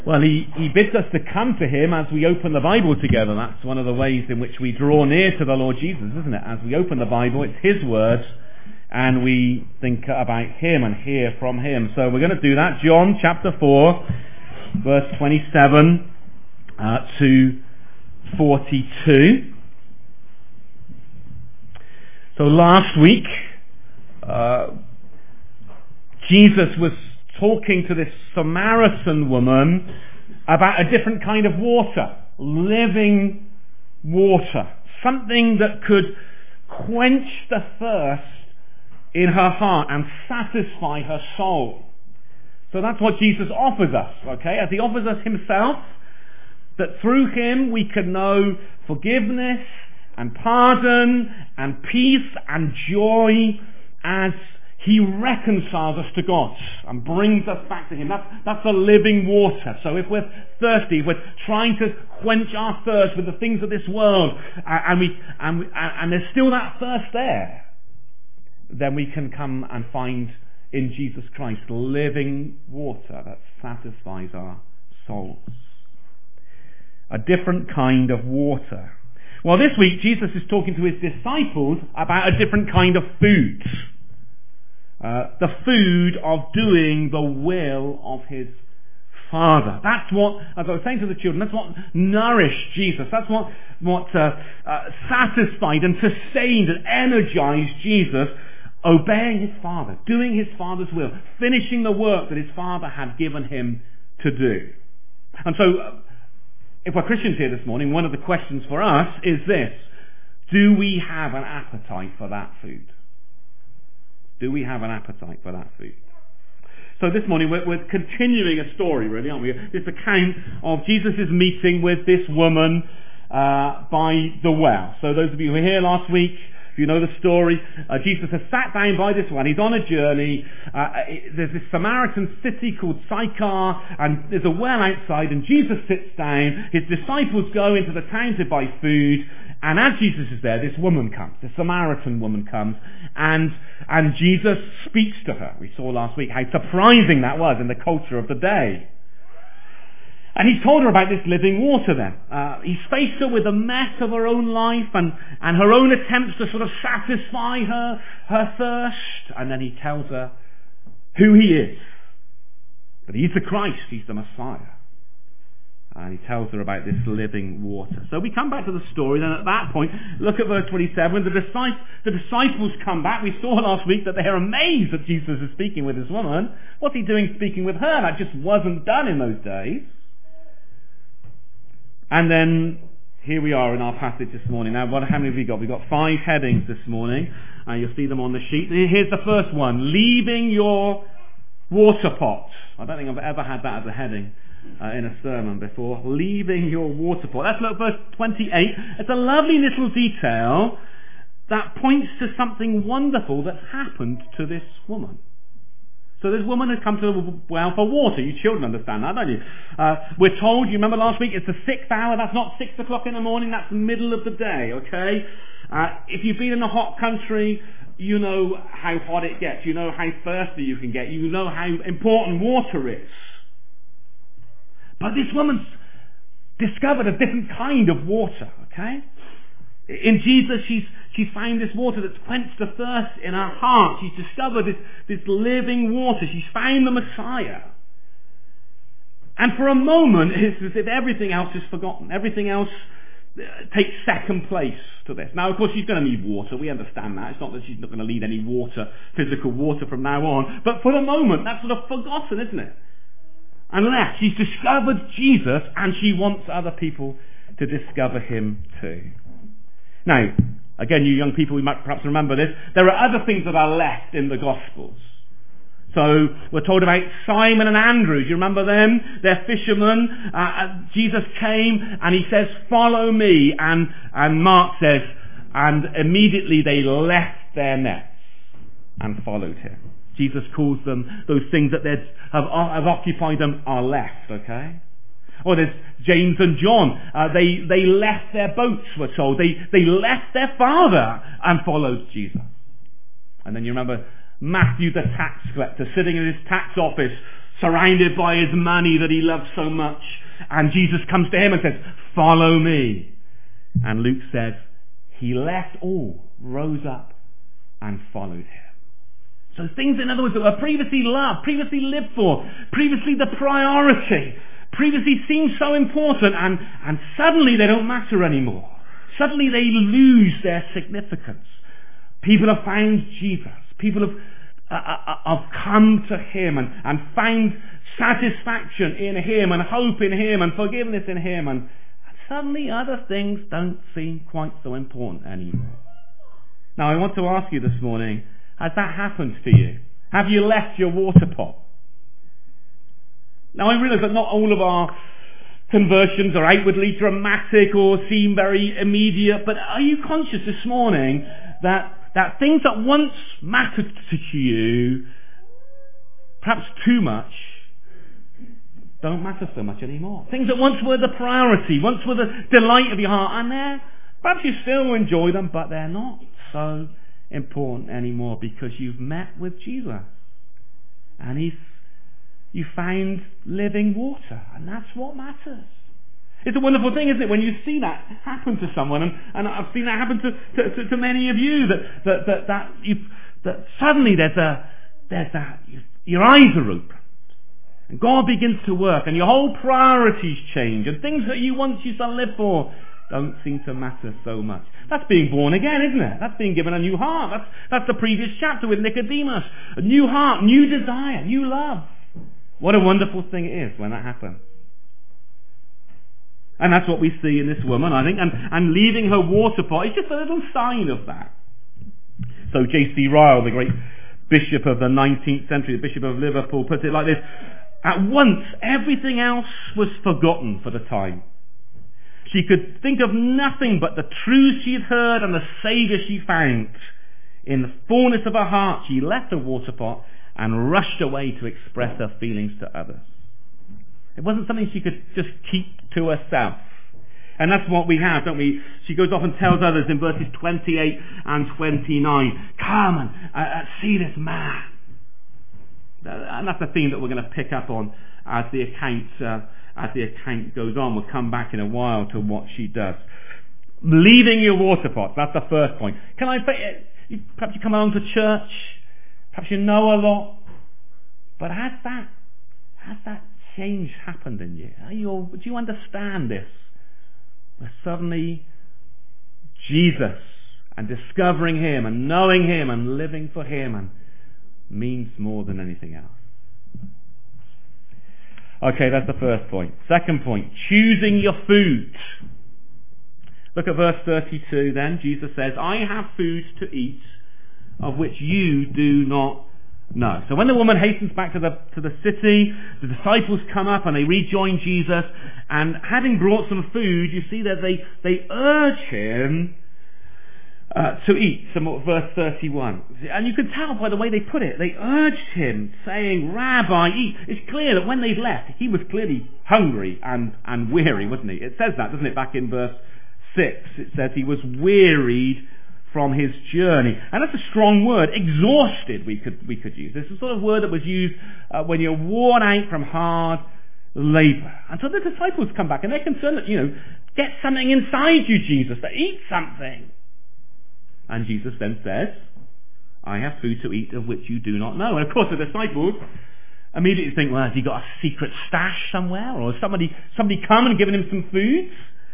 Well, he bids us to come to him as we open the Bible together. That's one of the ways in which we draw near to the Lord Jesus, isn't it? As we open the Bible, it's his words, and we think about him and hear from him. So we're going to do that. John chapter 4, verse 27 to 42. So last week, Jesus was talking to this Samaritan woman about a different kind of water, living water, something that could quench the thirst in her heart and satisfy her soul. So that's what Jesus offers us, okay? As he offers us himself, that through him we can know forgiveness and pardon and peace and joy as he reconciles us to God and brings us back to him. That's the living water. So if we're thirsty, if we're trying to quench our thirst with the things of this world, and there's still that thirst there, then we can come and find in Jesus Christ living water that satisfies our souls. A different kind of water. Well, this week Jesus is talking to his disciples about a different kind of food. The food of doing the will of his Father. That's what, as I was saying to the children, that's what nourished Jesus. That's what satisfied and sustained and energized Jesus, obeying his Father, doing his Father's will, finishing the work that his Father had given him to do. And so, if we're Christians here this morning, one of the questions for us is this: do we have an appetite for that food? Do we have an appetite for that food? So this morning we're continuing a story, really, aren't we? This account of Jesus' meeting with this woman by the well. So those of you who were here last week, if you know the story, Jesus has sat down by this well. He's on a journey. There's this Samaritan city called Sychar, and there's a well outside, and Jesus sits down. His disciples go into the town to buy food, and as Jesus is there, this woman comes. The Samaritan woman comes, and Jesus speaks to her. We saw last week how surprising that was in the culture of the day. And he's told her about this living water then. He's faced her with a mess of her own life and her own attempts to sort of satisfy her thirst. And then he tells her who he is. That he's the Christ, he's the Messiah. And he tells her about this living water. So we come back to the story then at that point. Look at verse 27. The disciples come back. We saw last week that they're amazed that Jesus is speaking with this woman. What's he doing speaking with her? That just wasn't done in those days. And then here we are in our passage this morning. Now, how many have we got? We've got 5 headings this morning. You'll see them on the sheet. Here's the first one: leaving your water pot. I don't think I've ever had that as a heading in a sermon before. Leaving your water pot. Let's look at verse 28. It's a lovely little detail that points to something wonderful that's happened to this woman. So this woman has come to the well for water. You children understand that, don't you? We're told, you remember last week, it's the 6th hour. That's not 6 o'clock in the morning. That's the middle of the day, okay? If you've been in a hot country, you know how hot it gets. You know how thirsty you can get. You know how important water is. But this woman's discovered a different kind of water, okay? In Jesus, she's found this water that's quenched the thirst in her heart. She's discovered this living water. She's found the Messiah. And for a moment, it's as if everything else is forgotten. Everything else takes second place to this. Now, of course, she's going to need water. We understand that. It's not that she's not going to need any water, physical water from now on. But for the moment, that's sort of forgotten, isn't it? Unless she's discovered Jesus and she wants other people to discover him too. Now, again, you young people, we might perhaps remember this. There are other things that are left in the Gospels. So we're told about Simon and Andrew. Do you remember them? They're fishermen. Jesus came and he says, "Follow me." And Mark says, and immediately they left their nets and followed him. Jesus calls them, those things that have occupied them are left, okay? Or there's James and John. They left their boats, we're told. They left their father and followed Jesus. And then you remember Matthew the tax collector sitting in his tax office, surrounded by his money that he loves so much. And Jesus comes to him and says, "Follow me." And Luke says, he left all, rose up, and followed him. So things, in other words, that were previously loved, previously lived for, previously the priority, previously seemed so important, and suddenly they don't matter anymore. Suddenly they lose their significance. People have found Jesus. People have come to him and found satisfaction in him and hope in him and forgiveness in him, and suddenly other things don't seem quite so important anymore. Now I want to ask you this morning, has that happened to you? Have you left your water pot? Now I realise that not all of our conversions are outwardly dramatic or seem very immediate, but are you conscious this morning that things that once mattered to you, perhaps too much, don't matter so much anymore? Things that once were the priority, once were the delight of your heart, and perhaps you still enjoy them, but they're not so important anymore because you've met with Jesus and you found living water, and that's what matters. It's a wonderful thing, isn't it, when you see that happen to someone, and I've seen that happen to many of you, that suddenly your eyes are open, and God begins to work, and your whole priorities change, and things that you once used to live for don't seem to matter so much. That's being born again, isn't it? That's being given a new heart. That's the previous chapter with Nicodemus. A new heart, new desire, new love. What a wonderful thing it is when that happens. And that's what we see in this woman, I think. And leaving her water pot is just a little sign of that. So J.C. Ryle, the great bishop of the 19th century, the Bishop of Liverpool, puts it like this: at once everything else was forgotten for the time. She could think of nothing but the truths she had heard and the Saviour she found. In the fullness of her heart, she left her water pot and rushed away to express her feelings to others. It wasn't something she could just keep to herself. And that's what we have, don't we? She goes off and tells others in verses 28 and 29, "Come and see this man." And that's the theme that we're going to pick up on as the account goes on. We'll come back in a while to what she does. Leaving your water pot, that's the first point. Can I say, perhaps you come along to church, perhaps you know a lot, but has that change happened in you? Do you understand this? Where suddenly Jesus and discovering him and knowing him and living for him and means more than anything else. Okay, that's the first point. Second point, choosing your food. Look at verse 32 then. Jesus says, "I have food to eat of which you do not know." So when the woman hastens back to the city, the disciples come up and they rejoin Jesus, and having brought some food, you see that they urge him to eat. Some verse 31. And you can tell by the way they put it. They urged him, saying, "Rabbi, eat." It's clear that when they left, he was clearly hungry and weary, wasn't he? It says that, doesn't it, back in verse 6. It says he was wearied from his journey. And that's a strong word. Exhausted, we could use. This is the sort of word that was used when you're worn out from hard labour. And so the disciples come back and they're concerned that, get something inside you, Jesus, to eat something. And Jesus then says, "I have food to eat of which you do not know." And of course the disciples immediately think, well, has he got a secret stash somewhere? Or has somebody come and given him some food?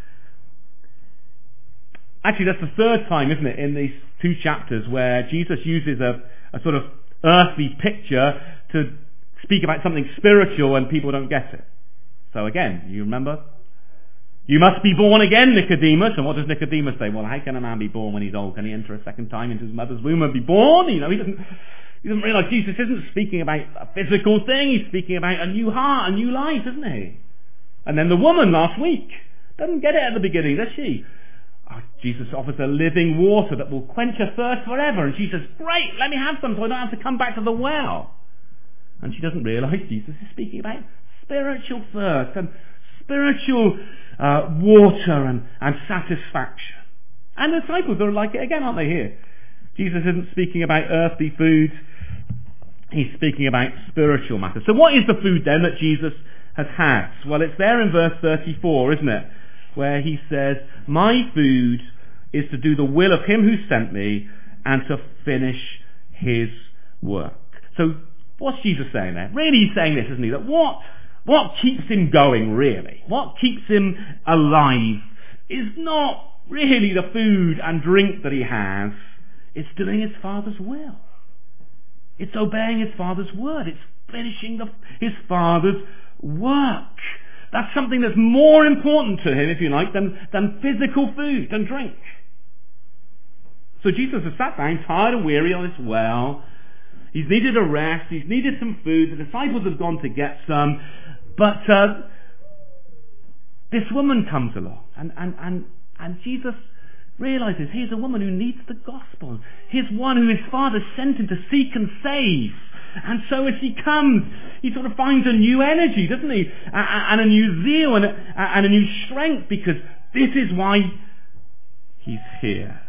Actually, that's the third time, isn't it, in these two chapters where Jesus uses a sort of earthly picture to speak about something spiritual and people don't get it. So again, you remember? "You must be born again, Nicodemus." And what does Nicodemus say? Well, how can a man be born when he's old? Can he enter a second time into his mother's womb and be born? He doesn't realise Jesus isn't speaking about a physical thing. He's speaking about a new heart, a new life, isn't he? And then the woman last week doesn't get it at the beginning, does she? Jesus offers a living water that will quench her thirst forever. And she says, "Great, let me have some so I don't have to come back to the well." And she doesn't realise Jesus is speaking about spiritual thirst and spiritual water and satisfaction. And the disciples are like it again, aren't they, here? Jesus isn't speaking about earthly food. he's speaking about spiritual matters. So what is the food then that Jesus has had? Well, it's there in verse 34, isn't it? Where he says, my food is to do the will of him who sent me and to finish his work. So what's Jesus saying there? Really he's saying this, isn't he? That what keeps him going, really? What keeps him alive is not really the food and drink that he has. It's doing his Father's will. It's obeying his Father's word. It's finishing his Father's work. That's something that's more important to him, if you like, than physical food and drink. So Jesus has sat down, tired and weary on his well. He's needed a rest. He's needed some food. The disciples have gone to get some. But this woman comes along. And Jesus realizes here's a woman who needs the gospel. Here's one who his Father sent him to seek and save. And so as he comes, he sort of finds a new energy, doesn't he? And a new zeal and a new strength, because this is why he's here.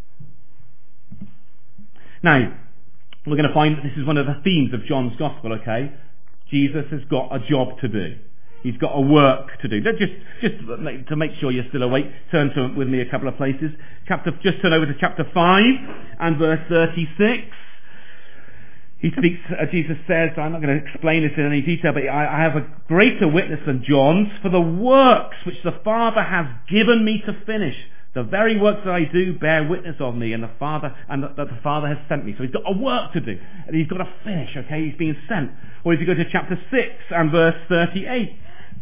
Now, we're going to find that this is one of the themes of John's Gospel, okay? Jesus has got a job to do. He's got a work to do. Just to make sure you're still awake, turn with me a couple of places. Just turn over to chapter 5 and verse 36. He speaks, Jesus says, I'm not going to explain this in any detail, but I have a greater witness than John's, for the works which the Father has given me to finish. The very works that I do bear witness of me, and that the Father has sent me. So he's got a work to do, and he's got to finish, okay? He's being sent. Or if you go to chapter 6 and verse 38,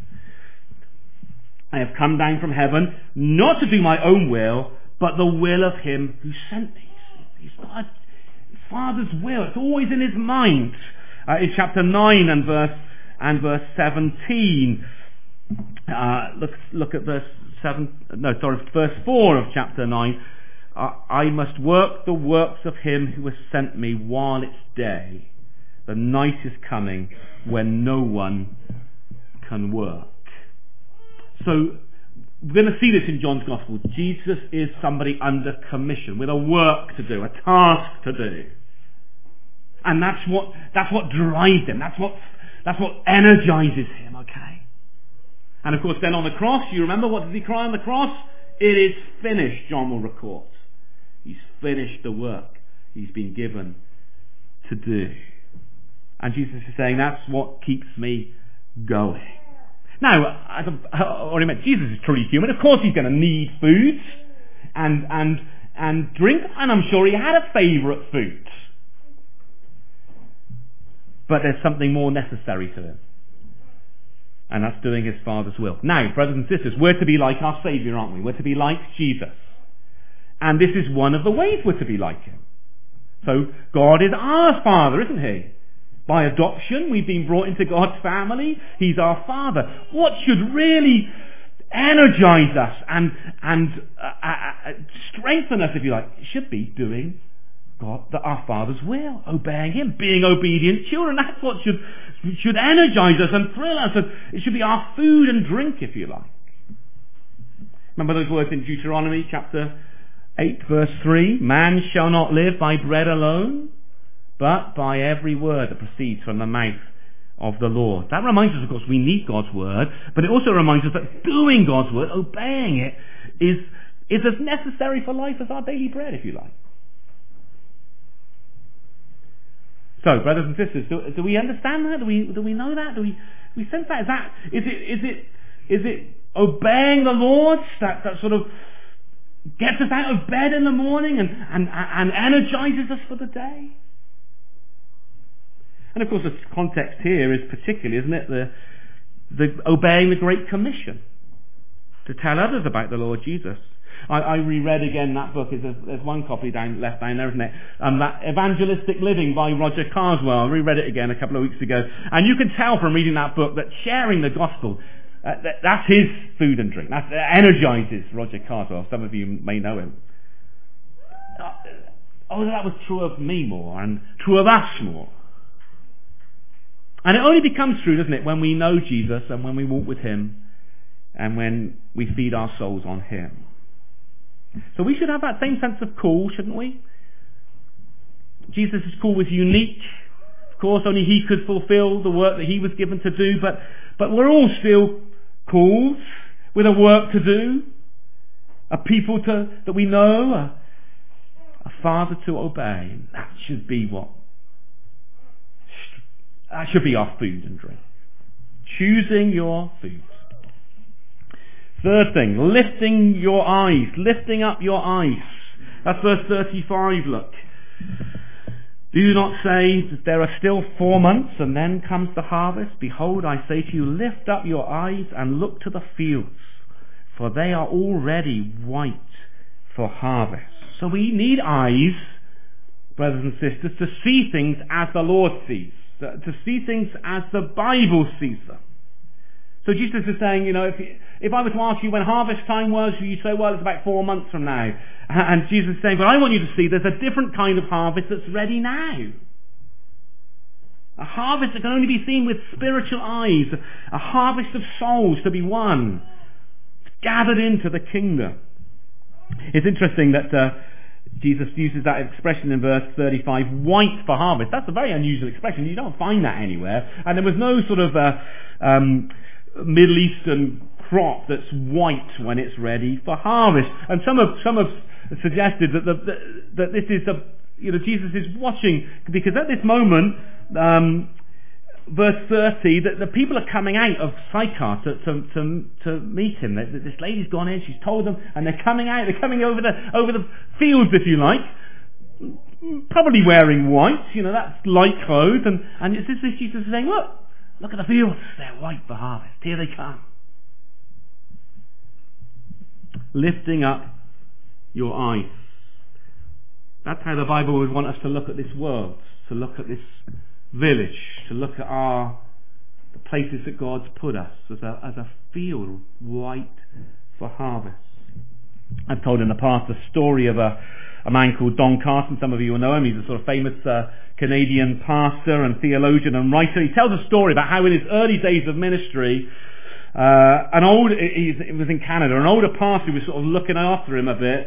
I have come down from heaven, not to do my own will, but the will of him who sent me. He's got his Father's will. It's always in his mind. In chapter 9 and verse 17, look at verse 4 of chapter 9. I must work the works of him who has sent me while it's day. The night is coming when no one can work. So we're going to see this in John's Gospel. Jesus is somebody under commission with a work to do, a task to do. And that's what drives him. That's what energizes him, okay? And of course then on the cross, you remember, what does he cry on the cross? It is finished, John will record. He's finished the work he's been given to do. And Jesus is saying, that's what keeps me going. Now, as I already mentioned, Jesus is truly human. Of course he's going to need food and drink, and I'm sure he had a favourite food. But there's something more necessary to him. And that's doing his Father's will. Now, brothers and sisters, we're to be like our Saviour, aren't we? We're to be like Jesus. And this is one of the ways we're to be like him. So, God is our Father, isn't he? By adoption, we've been brought into God's family. He's our Father. What should really energize us and strengthen us, if you like, should be doing our Father's will, obeying him, being obedient children. That's what should energize us and thrill us. It should be our food and drink, if you like. Remember those words in Deuteronomy chapter 8 verse 3? Man shall not live by bread alone, but by every word that proceeds from the mouth of the Lord. That reminds us, of course, we need God's word, but it also reminds us that doing God's word, obeying it, is as necessary for life as our daily bread, if you like. So, brothers and sisters, do we understand that? Do we know that? Do we sense that? Is it obeying the Lord that sort of gets us out of bed in the morning and energizes us for the day? And of course, the context here is particularly, isn't it, the obeying the Great Commission to tell others about the Lord Jesus. I reread again that book. There's one copy left down there, isn't it? That Evangelistic Living by Roger Carswell. I reread it again a couple of weeks ago. And you can tell from reading that book that sharing the gospel, that's his food and drink. That energizes Roger Carswell. Some of you may know him. That was true of me more and true of us more. And it only becomes true, doesn't it, when we know Jesus and when we walk with him and when we feed our souls on him. So we should have that same sense of call, shouldn't we? Jesus' call was unique. Of course, only he could fulfill the work that he was given to do, but we're all still called with a work to do, a people that we know, a father to obey. That should be our food and drink. Choosing your food. Third thing, lifting your eyes, lifting up your eyes. That's verse 35, look. Do not say that there are still 4 months and then comes the harvest. Behold, I say to you, lift up your eyes and look to the fields, for they are already white for harvest. So we need eyes, brothers and sisters, to see things as the Lord sees, to see things as the Bible sees them. So Jesus is saying, if I were to ask you when harvest time was, you'd say, well, it's about 4 months from now. And Jesus is saying, but I want you to see there's a different kind of harvest that's ready now. A harvest that can only be seen with spiritual eyes. A harvest of souls to be won, gathered into the kingdom. It's interesting that Jesus uses that expression in verse 35, white for harvest. That's a very unusual expression. You don't find that anywhere. And there was no sort of Middle Eastern crop that's white when it's ready for harvest. And some have suggested that this is Jesus is watching, because at this moment, verse 30, that the people are coming out of Sychar to meet him. This lady's gone in, she's told them, and they're coming out. They're coming over the fields, if you like, probably wearing white. That's light clothes, and it's this Jesus is saying, look at the fields, they're white for harvest. Here they come. Lifting up your eyes. That's how the Bible would want us to look at this world, to look at this village, to look at the places that God's put us as a field white for harvest. I've told in the past a story of a man called Don Carson. Some of you will know him. He's a sort of famous Canadian pastor and theologian and writer. He tells a story about how in his early days of ministry, it was in Canada, an older pastor who was sort of looking after him a bit,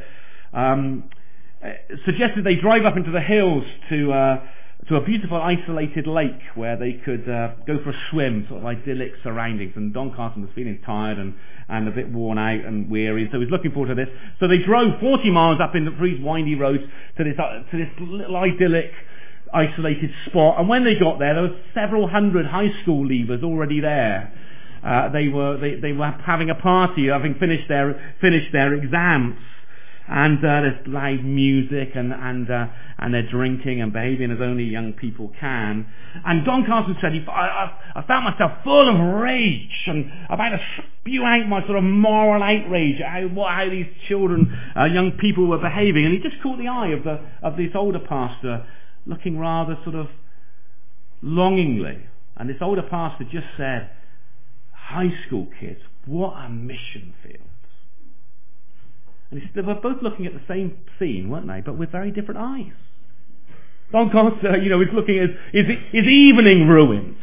suggested they drive up into the hills to a beautiful isolated lake where they could go for a swim, sort of idyllic surroundings. And Don Carson was feeling tired and a bit worn out and weary, so he was looking forward to this. So they drove 40 miles up these windy roads to this little idyllic isolated spot. And when they got there were several hundred high school leavers already there. They were having a party, having finished their exams. And there's loud music and they're drinking and behaving as only young people can. And Don Carson said, I found myself full of rage and about to spew out my sort of moral outrage at how these children, young people were behaving. And he just caught the eye of this older pastor looking rather sort of longingly. And this older pastor just said, high school kids, what a mission field. And they were both looking at the same scene, weren't they? But with very different eyes. Don Carson, is looking at his evening ruins.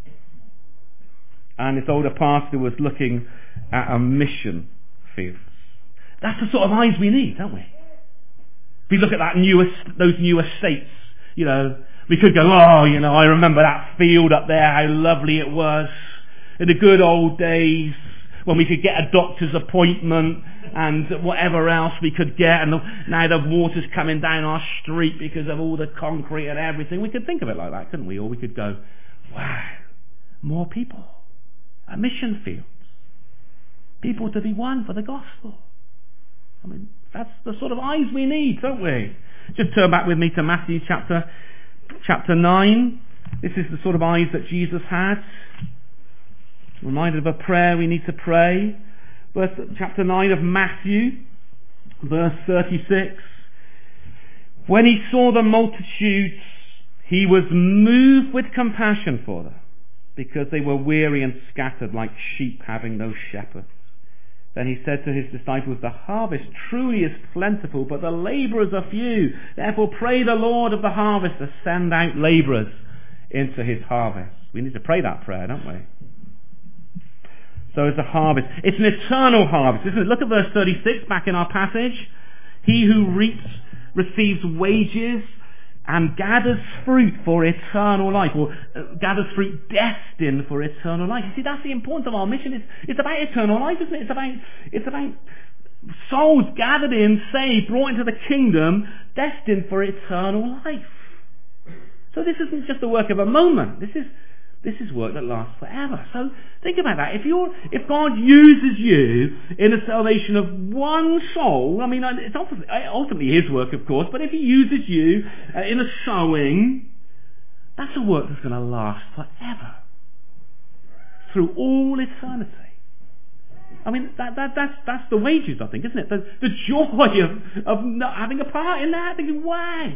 And this older pastor was looking at a mission field. That's the sort of eyes we need, don't we? If we look at those new estates, we could go, I remember that field up there, how lovely it was. In the good old days, when we could get a doctor's appointment and whatever else we could get, and now the water's coming down our street because of all the concrete and everything. We could think of it like that, couldn't we? Or we could go, wow, more people, a mission field, people to be won for the gospel. I mean, that's the sort of eyes we need, don't we? Just turn back with me to Matthew chapter 9. This is the sort of eyes that Jesus had. Reminded of a prayer we need to pray. Chapter 9 of Matthew, verse 36. When he saw the multitudes, he was moved with compassion for them, because they were weary and scattered like sheep having no shepherd. Then he said to his disciples, the harvest truly is plentiful, but the labourers are few. Therefore pray the Lord of the harvest to send out labourers into his harvest. We need to pray that prayer, don't we? So is the harvest. It's an eternal harvest, isn't it? Look at verse 36 back in our passage. He who reaps receives wages and gathers fruit for eternal life, or gathers fruit destined for eternal life. You see, that's the importance of our mission. It's about eternal life, isn't it? It's about souls gathered in, saved, brought into the kingdom, destined for eternal life. So this isn't just the work of a moment. This is work that lasts forever. So think about that. If God uses you in the salvation of one soul, I mean, it's ultimately His work, of course, but if He uses you in a sowing, that's a work that's going to last forever, through all eternity. I mean, that's the wages, I think, isn't it? The joy of not having a part in that. Thinking, wow.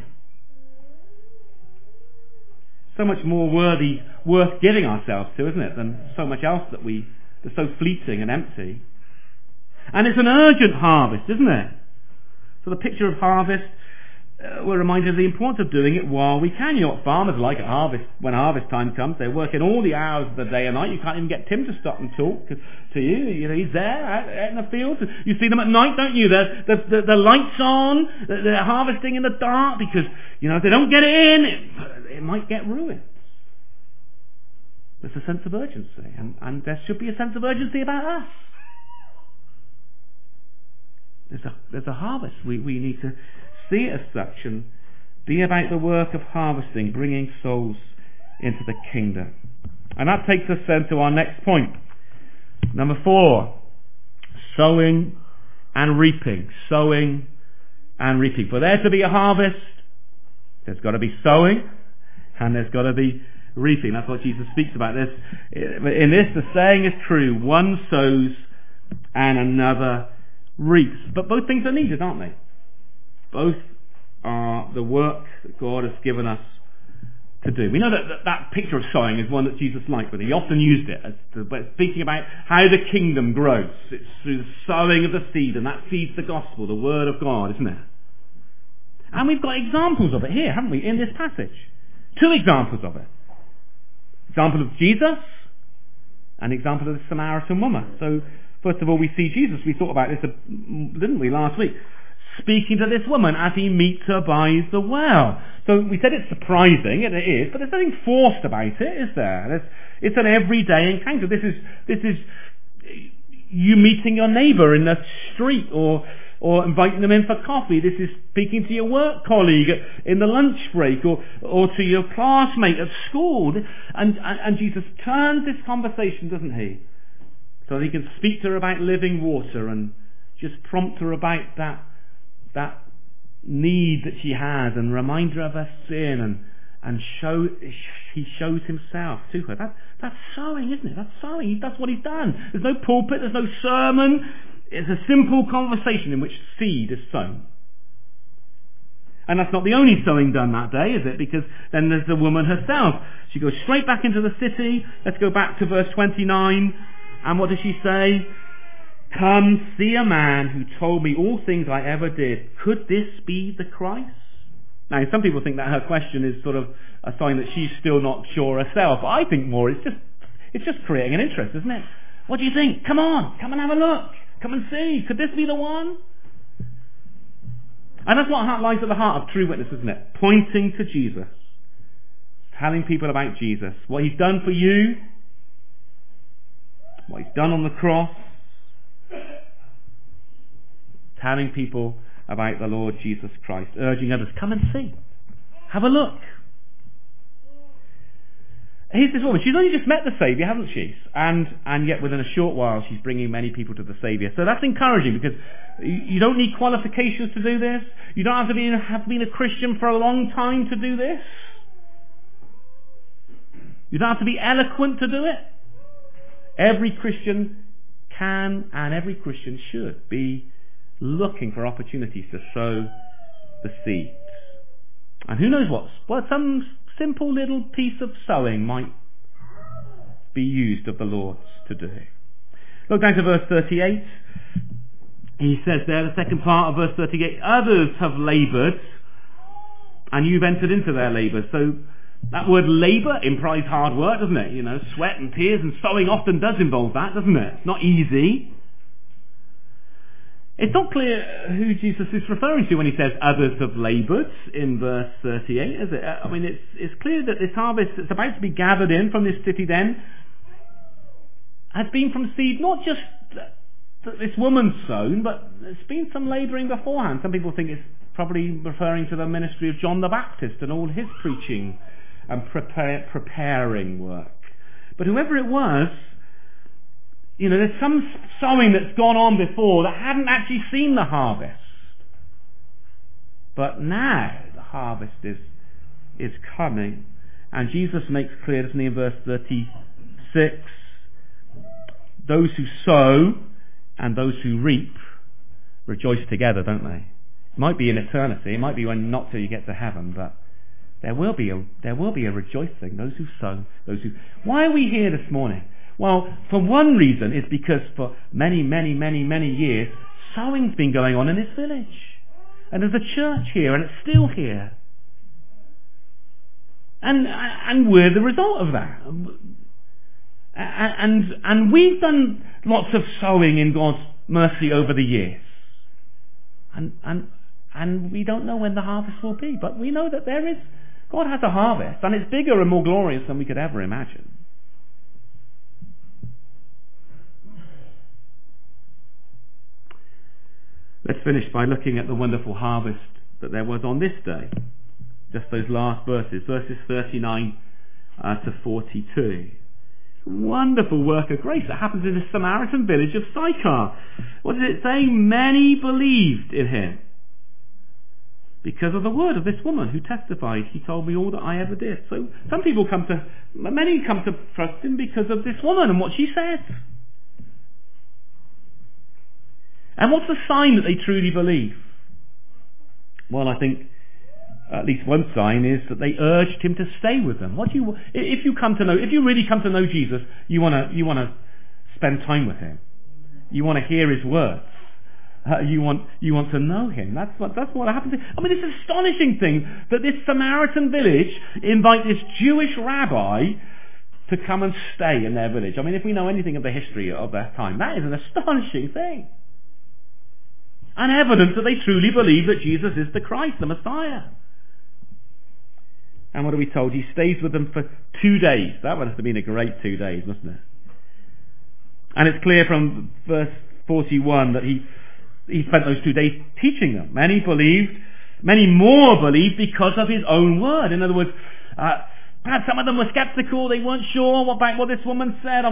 So much more worth giving ourselves to, isn't it, than so much else that's so fleeting and empty. And it's an urgent harvest, isn't it? So the picture of harvest, we're reminded of the importance of doing it while we can. You know what farmers are like at harvest. When harvest time comes, they're working all the hours of the day and night. You can't even get Tim to stop and talk to you. You know, he's there out in the fields. You see them at night, don't you? The lights on. They're harvesting in the dark because, you know, if they don't get it in, it might get ruined. There's a sense of urgency, and there should be a sense of urgency about us. There's a harvest. We need to see it as such and be about the work of harvesting, bringing souls into the kingdom. And that takes us then to our next point. Number 4, sowing and reaping. Sowing and reaping. For there to be a harvest, there's got to be sowing and there's got to be reaping. That's what Jesus speaks about. In this, the saying is true. One sows and another reaps. But both things are needed, aren't they? Both are the work that God has given us to do. We know that picture of sowing is one that Jesus liked, but He often used it but speaking about how the kingdom grows. It's through the sowing of the seed, and that feeds the gospel, the word of God, isn't it? And we've got examples of it here, haven't we, in this passage? 2 examples of it. Example of Jesus, and example of the Samaritan woman. So, first of all, we see Jesus. We thought about this, didn't we, last week? Speaking to this woman as He meets her by the well. So we said it's surprising, and it is, but there's nothing forced about it, is there? It's an everyday encounter. This is you meeting your neighbour in the street, or inviting them in for coffee. This is speaking to your work colleague in the lunch break, or to your classmate at school. And Jesus turns this conversation, doesn't He? So that He can speak to her about living water and just prompt her about that need that she has and remind her of her sin and He shows Himself to her. That's sowing, isn't it? That's sowing. That's what He's done. There's no pulpit, there's no sermon. It's a simple conversation in which seed is sown. And that's not the only sowing done that day, is it? Because then there's the woman herself. She goes straight back into the city. Let's go back to verse 29. And what does she say? Come, see a man who told me all things I ever did. Could this be the Christ? Now, some people think that her question is sort of a sign that she's still not sure herself. I think more it's just creating an interest, isn't it? What do you think? Come on, come and have a look. Come and see. Could this be the one? And that's what lies at the heart of true witness, isn't it? Pointing to Jesus. Telling people about Jesus. What He's done for you. What He's done on the cross. Telling people about the Lord Jesus Christ. Urging others, come and see. Have a look. Here's this woman. She's only just met the Saviour, hasn't she? And yet within a short while she's bringing many people to the Saviour. So that's encouraging, because you don't need qualifications to do this. You don't have to been a Christian for a long time to do this. You don't have to be eloquent to do it. Every Christian can and every Christian should be looking for opportunities to sow the seeds. And who knows what some simple little piece of sowing might be used of the Lord's to do. Look down to verse 38. He says there, the second part of verse 38, others have laboured and you've entered into their labour. So that word labour implies hard work, doesn't it? You know, sweat and tears, and sowing often does involve that, doesn't it? It's not easy. It's not clear who Jesus is referring to when he says others have laboured in verse 38, is it? I mean, it's clear that this harvest that's about to be gathered in from this city then has been from seed not just that this woman's sown, but there's been some labouring beforehand. Some people think it's probably referring to the ministry of John the Baptist and all his preaching and preparing work. But whoever it was, there's some sowing that's gone on before that hadn't actually seen the harvest. But now the harvest is coming. And Jesus makes clear, doesn't he, in verse 36, those who sow and those who reap rejoice together, don't they? It might be in eternity, it might be when not till you get to heaven, but there will be a rejoicing. Those who sow, Why are we here this morning? Well, for one reason, is because for many, many, many, many years, sowing's been going on in this village. And there's a church here, and it's still here. And we're the result of that. And we've done lots of sowing in God's mercy over the years. And we don't know when the harvest will be, but we know that God has a harvest, and it's bigger and more glorious than we could ever imagine. Let's finish by looking at the wonderful harvest that there was on this day. Just those last verses 39 to 42. Wonderful work of grace that happens in the Samaritan village of Sychar. What does it say? Many believed in him because of the word of this woman who testified, he told me all that I ever did. So many come to trust him because of this woman and what she said. And what's the sign that they truly believe? Well, I think at least one sign is that they urged him to stay with them. If you really come to know Jesus, you want to spend time with him. You want to hear his words. You want to know him. That's what happened. I mean, it's an astonishing thing that this Samaritan village invite this Jewish rabbi to come and stay in their village. I mean, if we know anything of the history of that time, that is an astonishing thing. And evidence that they truly believe that Jesus is the Christ, the Messiah. And what are we told? He stays with them for 2 days. That must have been a great 2 days, mustn't it? And it's clear from verse 41 that he spent those 2 days teaching them. Many more believed because of his own word. In other words, perhaps some of them were skeptical. They weren't sure about what this woman said.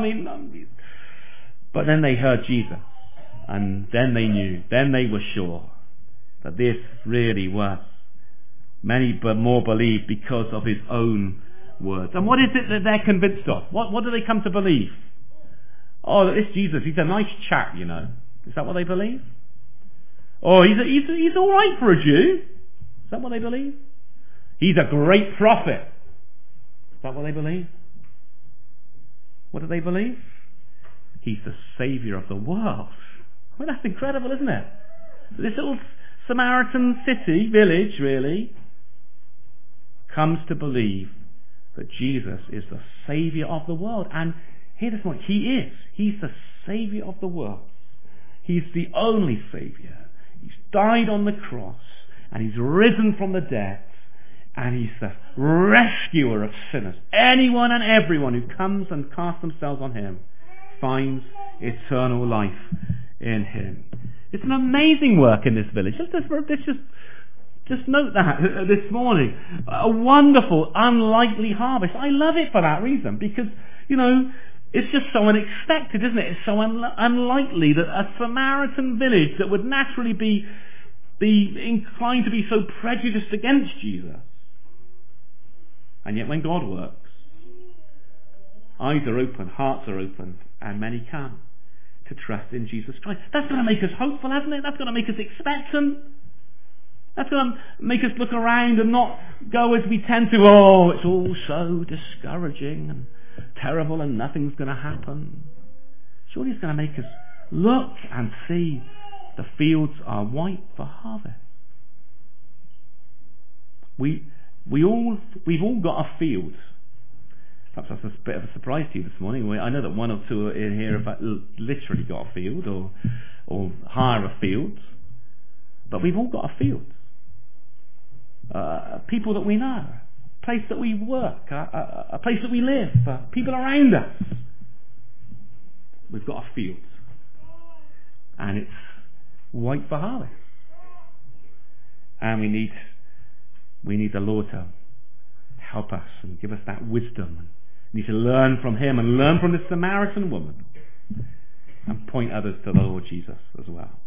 But then they heard Jesus. And then they knew, then they were sure that this really was. Many but more believed because of his own words. And what is it that they're convinced of? What do they come to believe? Oh, that this Jesus, he's a nice chap, Is that what they believe? Oh, he's all right for a Jew. Is that what they believe? He's a great prophet. Is that what they believe? What do they believe? He's the Saviour of the world. I mean, that's incredible, isn't it? This little Samaritan village, really, comes to believe that Jesus is the Saviour of the world. And here this morning, he is. He's the Saviour of the world. He's the only Saviour. He's died on the cross, and he's risen from the dead, and he's the rescuer of sinners. Anyone and everyone who comes and casts themselves on him finds eternal life in him. It's an amazing work in this village. Just note that this morning. A wonderful, unlikely harvest. I love it for that reason, because, it's just so unexpected, isn't it? It's so unlikely that a Samaritan village that would naturally be inclined to be so prejudiced against Jesus. And yet when God works, eyes are open, hearts are open, and many come to trust in Jesus Christ. That's going to make us hopeful, hasn't it? That's going to make us expectant. That's going to make us look around and not go as we tend to, it's all so discouraging and terrible and nothing's going to happen. Surely it's going to make us look and see the fields are white for harvest. We've all got a field. Perhaps that's a bit of a surprise to you this morning. I know that one or two in here have literally got a field, or or hire a field, but we've all got a field. People that we know, a place that we work, a place that we live, people around us. We've got a field, and it's white for harvest. And we need the Lord to help us and give us that wisdom. We need to learn from him and learn from the Samaritan woman and point others to the Lord Jesus as well.